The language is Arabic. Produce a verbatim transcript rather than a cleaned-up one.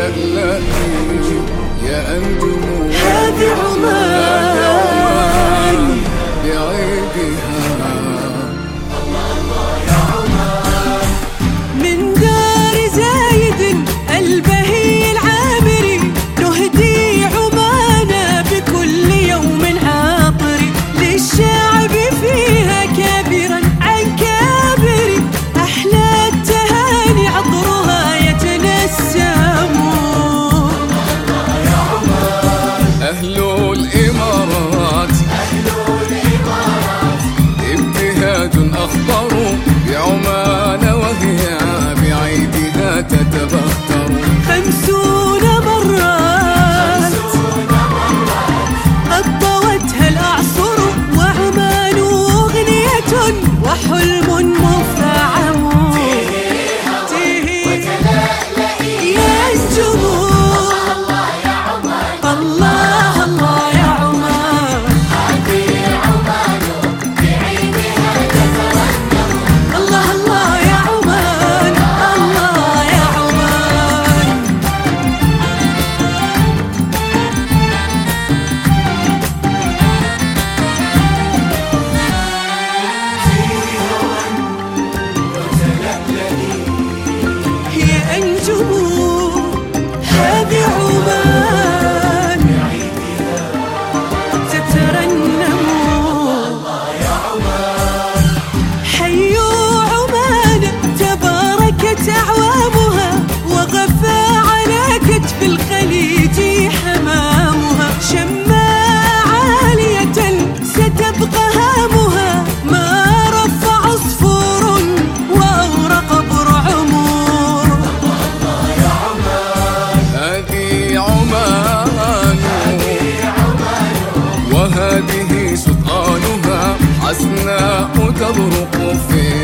وتلألئي يا أنجم هذه عمان بعيدها. الله الله يا عمان من دار زايد البهي العامري نهدي عمان بكل يوم عاطري للشعب فيها كابرا عن كابري أحلى التهاني عطرها يتنسم. الله يا عمان أهل الإمارات ابتهاج أخضر بعمان وهي بعيدها تتبختر. خمسون مرات قد طوتها الأعصر وعمان أغنية وحلم مفعم. وتلألئي يا أنجم الله يا عمان الله الله يا عمان هذه عمان بعيدها تترنم. الله الله يا عمان الله يا عمان يا أنجم هذه عمان تترنم. الله يا عمان حيوا عمان تباركت أعوامها وغفى على كتف الخليج حمامها شما عالية ستبقى هامها ما رفع عصفور وأورق برعمور. الله يا عمان هذه عمان وهذه سلطانها حسناء تبرق في